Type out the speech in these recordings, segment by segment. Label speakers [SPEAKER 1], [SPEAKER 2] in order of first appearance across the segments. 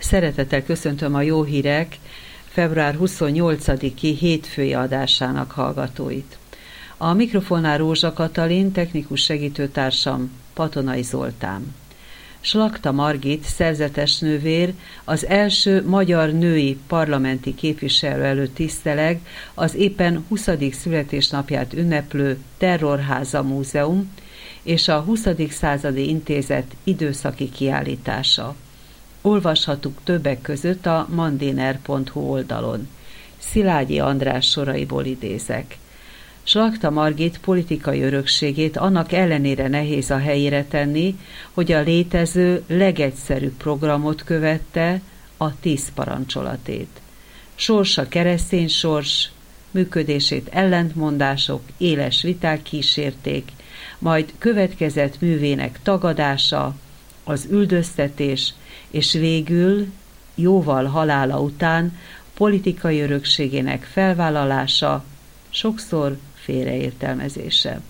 [SPEAKER 1] Szeretettel köszöntöm a Jó Hírek február 28-i hétfői adásának hallgatóit. A mikrofonnál Rózsa Katalin, technikus segítőtársam Patonai Zoltán. Slakta Margit, szerzetes nővér, az első magyar női parlamenti képviselő előtt tiszteleg az éppen 20. születésnapját ünneplő Terrorháza Múzeum és a 20. századi intézet időszaki kiállítása. Olvashatuk többek között a mandiner.hu oldalon. Szilágyi András soraiból idézek. Slakta Margit politikai örökségét annak ellenére nehéz a helyére tenni, hogy a létező legegyszerűbb programot követte, a 10 parancsolatét. Sorsa keresztény sors, működését ellentmondások, éles viták kísérték, majd következett művének tagadása, az üldöztetés, és végül, jóval halála után politikai örökségének felvállalása, sokszor félreértelmezése.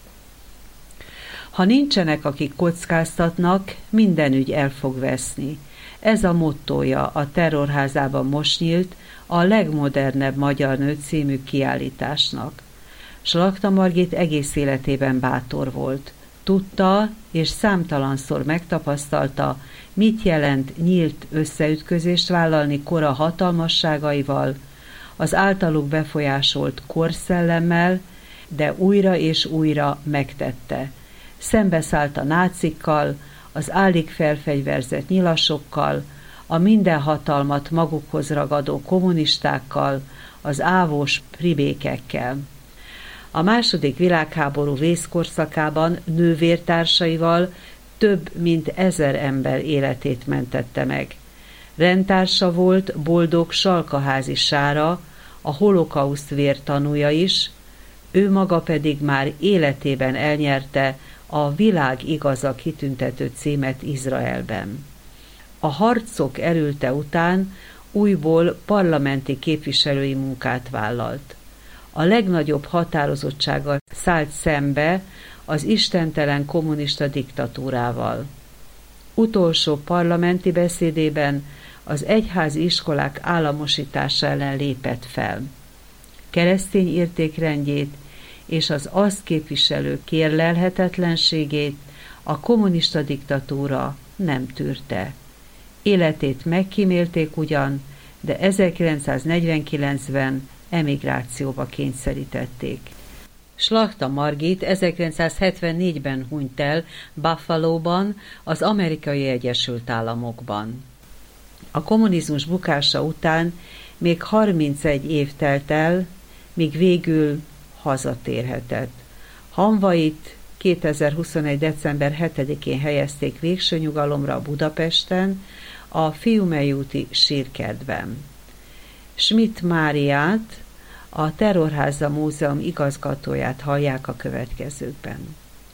[SPEAKER 1] Ha nincsenek, akik kockáztatnak, minden ügy el fog veszni. Ez a mottója a Terrorházában most nyílt a legmodernebb magyar nő című kiállításnak. Slakta Margit egész életében bátor volt. Tudta és számtalanszor megtapasztalta, mit jelent nyílt összeütközést vállalni kora hatalmasságaival, az általuk befolyásolt korszellemmel, de újra és újra megtette. Szembeszállt a nácikkal, az állig felfegyverzett nyilasokkal, a minden hatalmat magukhoz ragadó kommunistákkal, az ávós pribékekkel. A II. Világháború vészkorszakában nővértársaival több mint 1000 ember életét mentette meg. Rendtársa volt Boldog Salkaházi Sára, a holokauszt vértanúja is, ő maga pedig már életében elnyerte a Világ igaza kitüntető címet Izraelben. A harcok erülte után újból parlamenti képviselői munkát vállalt. A legnagyobb határozottsággal szállt szembe az istentelen kommunista diktatúrával. Utolsó parlamenti beszédében az egyházi iskolák államosítása ellen lépett fel. Keresztény értékrendjét és az azt képviselő kérlelhetetlenségét a kommunista diktatúra nem tűrte. Életét megkímélték ugyan, de 1949-ben emigrációba kényszerítették. Slakta Margit 1974-ben hunyt el Buffalóban, az Amerikai Egyesült Államokban. A kommunizmus bukása után még 31 év telt el, míg végül hazatérhetett. Hamvait 2021. december 7-én helyezték végső nyugalomra Budapesten, a Fiumei úti sírkertben. Schmidt Máriát, a Terrorháza Múzeum igazgatóját hallják a következőkben.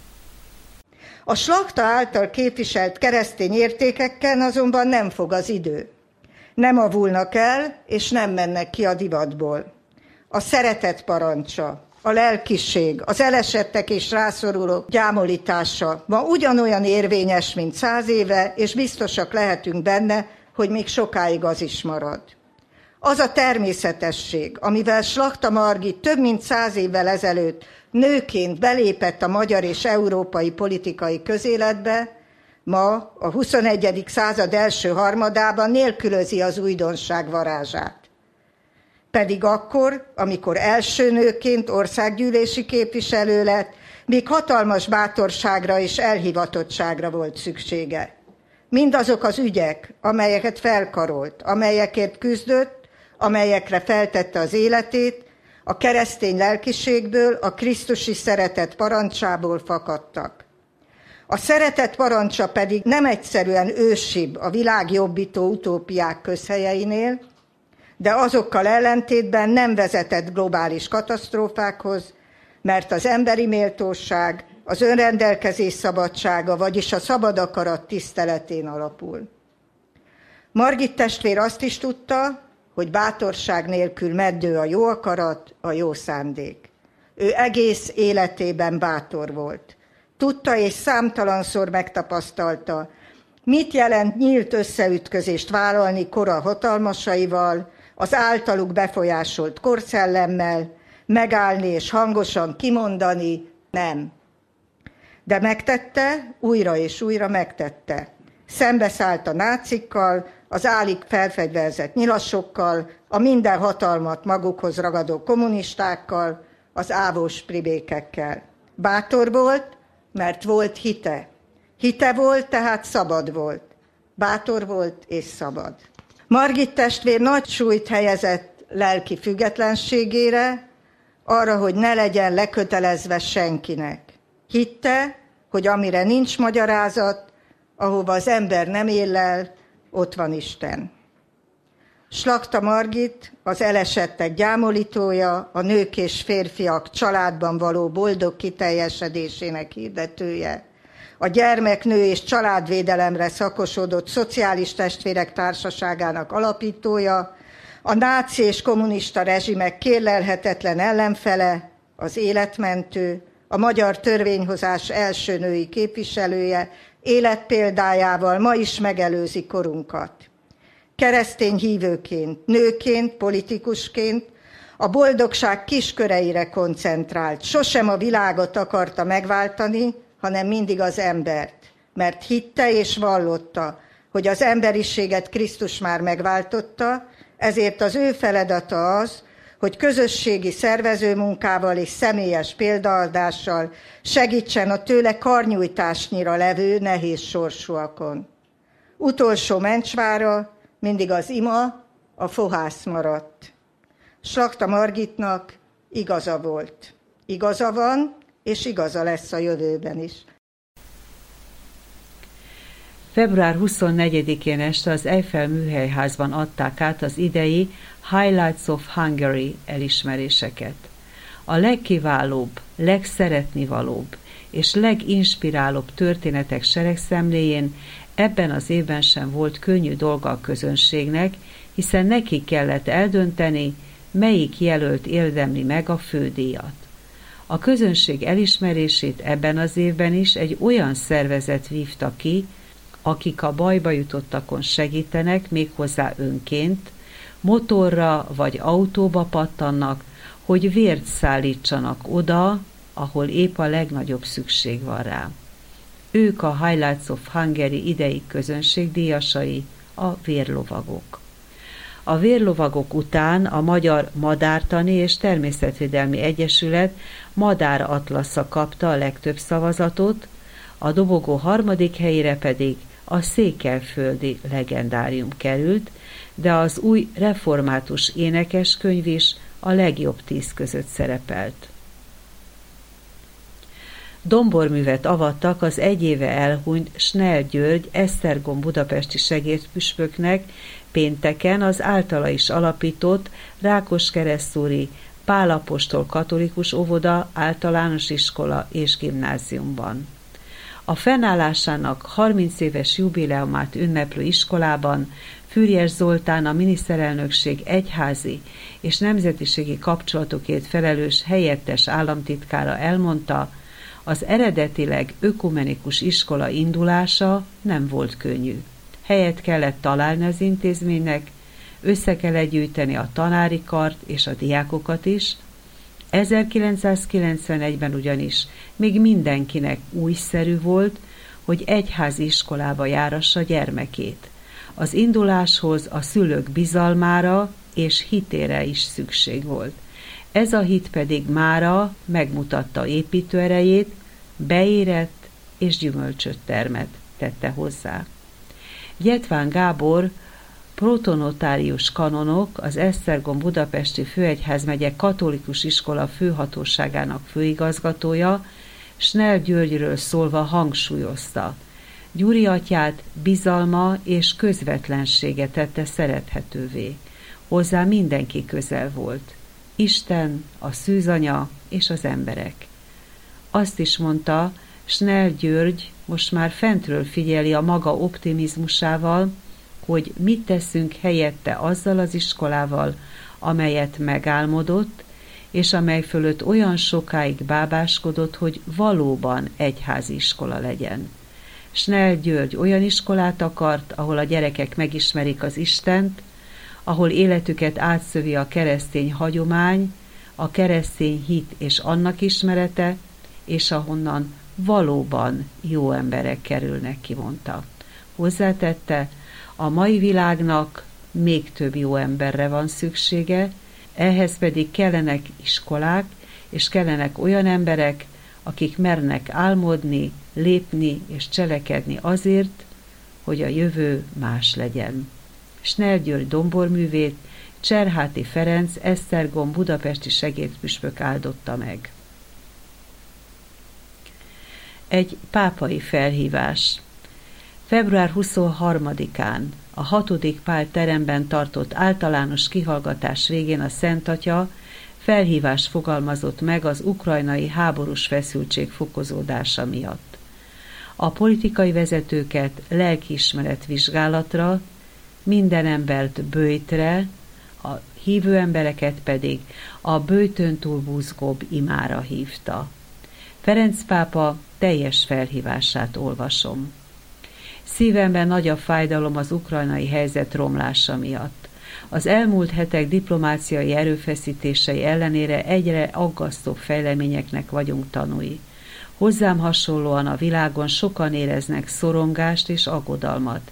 [SPEAKER 2] A Slakta által képviselt keresztény értékekkel azonban nem fog az idő. Nem avulnak el, és nem mennek ki a divatból. A szeretet parancsa, a lelkiség, az elesettek és rászorulók gyámolítása ma ugyanolyan érvényes, mint 100 éve, és biztosak lehetünk benne, hogy még sokáig az is marad. Az a természetesség, amivel Slakta Margit több mint 100 évvel ezelőtt nőként belépett a magyar és európai politikai közéletbe, ma a 21. század első harmadában nélkülözi az újdonság varázsát. Pedig akkor, amikor első nőként országgyűlési képviselő lett, még hatalmas bátorságra és elhivatottságra volt szüksége. Mindazok az ügyek, amelyeket felkarolt, amelyekért küzdött, amelyekre feltette az életét, a keresztény lelkiségből, a krisztusi szeretet parancsából fakadtak. A szeretet parancsa pedig nem egyszerűen ősibb a világjobbító utópiák közhelyeinél, de azokkal ellentétben nem vezetett globális katasztrófákhoz, mert az emberi méltóság, az önrendelkezés szabadsága, vagyis a szabad akarat tiszteletén alapul. Margit testvér azt is tudta, hogy bátorság nélkül meddő a jó akarat, a jó szándék. Ő egész életében bátor volt. Tudta és számtalanszor megtapasztalta, Mit jelent nyílt összeütközést vállalni kora hatalmasaival, az általuk befolyásolt korszellemmel, megállni és hangosan kimondani, nem. De megtette, újra és újra megtette. Szembeszállt a nácikkal, az állig felfegyverzett nyilasokkal, a minden hatalmat magukhoz ragadó kommunistákkal, az ávós pribékekkel. Bátor volt, mert volt hite. Hite volt, tehát szabad volt. Bátor volt és szabad. Margit testvér nagy súlyt helyezett lelki függetlenségére, arra, hogy ne legyen lekötelezve senkinek. Hitte, hogy amire nincs magyarázat, ahova az ember nem él el, ott van Isten. Slakta Margit az elesettek gyámolítója, a nők és férfiak családban való boldog kiteljesedésének hirdetője, a gyermeknő és családvédelemre szakosodott szociális testvérek társaságának alapítója, a náci és kommunista rezsimek kérlelhetetlen ellenfele, az életmentő, a magyar törvényhozás első női képviselője, életpéldájával ma is megelőzi korunkat. Keresztény hívőként, nőként, politikusként a boldogság kisköreire koncentrált. Sosem a világot akarta megváltani, hanem mindig az embert. Mert hitte és vallotta, hogy az emberiséget Krisztus már megváltotta, ezért az ő feladata az, hogy közösségi szervezőmunkával és személyes példaadással segítsen a tőle karnyújtásnyira levő nehéz sorsúakon. Utolsó mencsvára mindig az ima, a fohász maradt. Slakta Margitnak igaza volt. Igaza van, és igaza lesz a jövőben is.
[SPEAKER 1] Február 24-én este az Eiffel műhelyházban adták át az idei Highlights of Hungary elismeréseket. A legkiválóbb, legszeretnivalóbb és leginspirálóbb történetek seregszemléjén ebben az évben sem volt könnyű dolga a közönségnek, hiszen neki kellett eldönteni, melyik jelölt érdemli meg a fődíjat. A közönség elismerését ebben az évben is egy olyan szervezet vívta ki, akik a bajba jutottakon segítenek, méghozzá önként, motorra vagy autóba pattannak, hogy vért szállítsanak oda, ahol épp a legnagyobb szükség van rá. Ők a Highlights of Hungary idei közönségdíjasai, a vérlovagok. A vérlovagok után a Magyar Madártani és Természetvédelmi Egyesület Madár Atlasza kapta a legtöbb szavazatot, a dobogó harmadik helyére pedig a székelyföldi legendárium került, de az új református énekeskönyv is a legjobb 10 között szerepelt. Domborművet avattak az egy éve elhunyt Snell György Esztergom budapesti segédpüspöknek pénteken az általa is alapított Rákoskeresztúri Pál apostol katolikus óvoda, általános iskola és gimnáziumban. A fennállásának 30 éves jubileumát ünneplő iskolában Füriyes Zoltán, a miniszterelnökség egyházi és nemzetiségi kapcsolatokért felelős helyettes államtitkára elmondta, az eredetileg ökumenikus iskola indulása nem volt könnyű. Helyet kellett találni az intézménynek, össze kellett gyűjteni a tanári kart és a diákokat is. 1991-ben ugyanis még mindenkinek újszerű volt, hogy egyházi iskolába járassa gyermekét. Az induláshoz a szülők bizalmára és hitére is szükség volt. Ez a hit pedig mára megmutatta építőerejét, beérett és gyümölcsöt termett, tette hozzá. Gyetván Gábor, protonotárius kanonok, az Esztergom budapesti főegyházmegye katolikus iskola főhatóságának főigazgatója, Snell Györgyről szólva hangsúlyozta. Gyuri atyát bizalma és közvetlensége tette szerethetővé. Hozzá mindenki közel volt. Isten, a szűzanya és az emberek. Azt is mondta, Snell György most már fentről figyeli a maga optimizmusával, hogy mit teszünk helyette azzal az iskolával, amelyet megálmodott, és amely fölött olyan sokáig bábáskodott, hogy valóban egyházi iskola legyen. Snell György olyan iskolát akart, ahol a gyerekek megismerik az Istent, ahol életüket átszövi a keresztény hagyomány, a keresztény hit és annak ismerete, és ahonnan valóban jó emberek kerülnek ki, mondta. Hozzátette, a mai világnak még több jó emberre van szüksége, ehhez pedig kellenek iskolák, és kellenek olyan emberek, akik mernek álmodni, lépni és cselekedni azért, hogy a jövő más legyen. Snell György domborművét Cserháti Ferenc Esztergom budapesti segédpüspök áldotta meg. Egy pápai felhívás. Február 23-án a 6. Pál teremben tartott általános kihallgatás végén a Szent Atya felhívást fogalmazott meg az ukrajnai háborús feszültség fokozódása miatt. A politikai vezetőket lelkiismeret vizsgálatra, minden embert böjtre, a hívő embereket pedig a böjtön túl buzgóbb imára hívta. Ferenc pápa teljes felhívását olvasom. Szívemben nagy a fájdalom az ukrajnai helyzet romlása miatt. Az elmúlt hetek diplomáciai erőfeszítései ellenére egyre aggasztóbb fejleményeknek vagyunk tanúi. Hozzám hasonlóan a világon sokan éreznek szorongást és aggodalmat.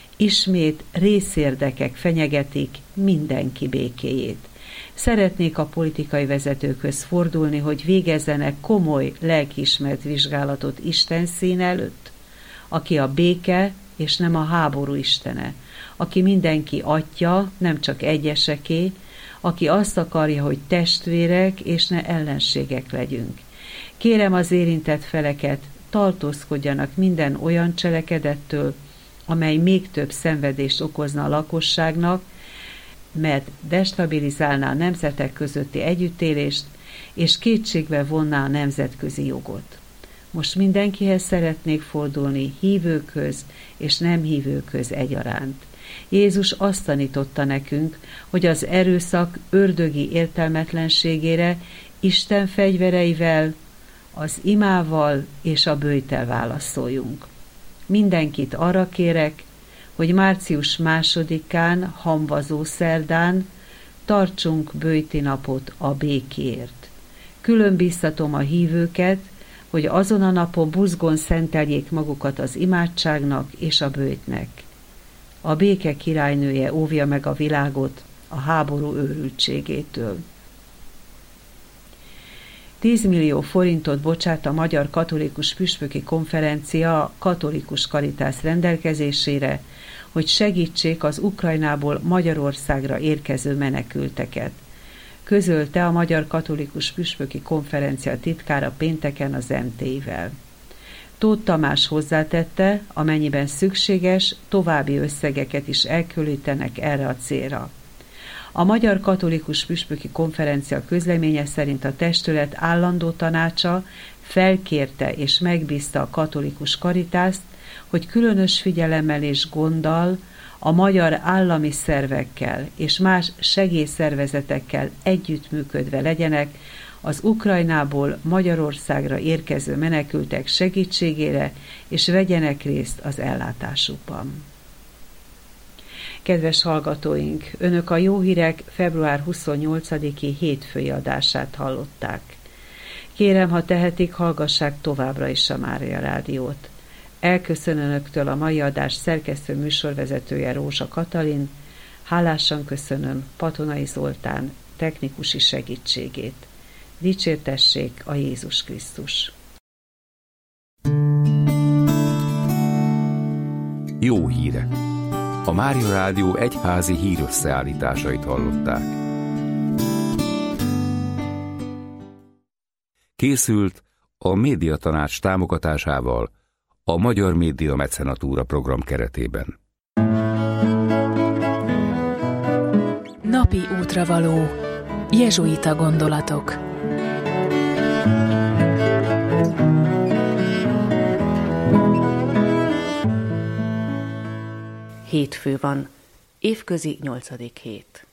[SPEAKER 1] Ismét részérdekek fenyegetik mindenki békéjét. Szeretnék a politikai vezetőkhöz fordulni, hogy végezzenek komoly lelkiismeret vizsgálatot Isten szín előtt, aki a béke és nem a háború istene, aki mindenki atya, nem csak egyeseké, aki azt akarja, hogy testvérek és ne ellenségek legyünk. Kérem az érintett feleket, tartózkodjanak minden olyan cselekedettől, amely még több szenvedést okozna a lakosságnak, mert destabilizálná a nemzetek közötti együttélést, és kétségbe vonná a nemzetközi jogot. Most mindenkihez szeretnék fordulni, hívőkhöz és nem hívőkhöz egyaránt. Jézus azt tanította nekünk, hogy az erőszak ördögi értelmetlenségére Isten fegyvereivel, az imával és a böjttel válaszoljunk. Mindenkit arra kérek, hogy március 2-án, hamvazó szerdán tartsunk böjti napot a békéért. Külön biztatom a hívőket, hogy azon a napon buzgón szenteljék magukat az imádságnak és a böjtnek. A béke királynője óvja meg a világot a háború őrültségétől. 10 millió forintot bocsát a Magyar Katolikus Püspöki Konferencia a Katolikus Caritas rendelkezésére, hogy segítsék az Ukrajnából Magyarországra érkező menekülteket. Közölte a Magyar Katolikus Püspöki Konferencia titkára pénteken az MT-vel. Tóth Tamás hozzátette, amennyiben szükséges, további összegeket is elkülönítenek erre a célra. A Magyar Katolikus Püspöki Konferencia közleménye szerint a testület állandó tanácsa felkérte és megbízta a Katolikus Caritást, hogy különös figyelemmel és gonddal a magyar állami szervekkel és más segélyszervezetekkel együttműködve legyenek az Ukrajnából Magyarországra érkező menekültek segítségére, és vegyenek részt az ellátásukban. Kedves hallgatóink, Önök a Jó Hírek február 28-i hétfői adását hallották. Kérem, ha tehetik, hallgassák továbbra is a Mária Rádiót. Elköszön Önöktől a mai adás szerkesztő műsorvezetője Rózsa Katalin, hálásan köszönöm Patonai Zoltán technikusi segítségét. Dicsértessék a Jézus Krisztus!
[SPEAKER 3] Jó hírek! A Mária Rádió egyházi hírösszeállításait hallották. Készült a Médiatanács támogatásával a Magyar Média Mecenatúra program keretében.
[SPEAKER 4] Napi útravaló. Jezsuita gondolatok. Hétfő van. Évközi 8. hét.